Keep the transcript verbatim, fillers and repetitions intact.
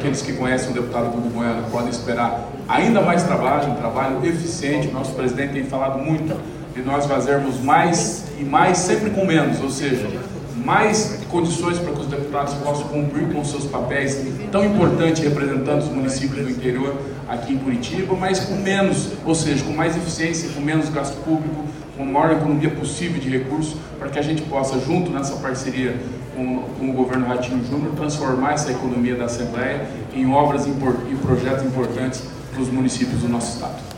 aqueles que conhecem o deputado Gugu Bueno podem esperar ainda mais trabalho, um trabalho eficiente. Nosso presidente tem falado muito de nós fazermos mais e mais sempre com menos, ou seja, mais condições para que os deputados possam cumprir com seus papéis tão importantes representando os municípios do interior aqui em Curitiba, mas com menos, ou seja, com mais eficiência, com menos gasto público, com a maior economia possível de recursos, para que a gente possa, junto nessa parceria com, com o governo Ratinho Júnior, transformar essa economia da Assembleia em obras e projetos importantes para os municípios do nosso estado.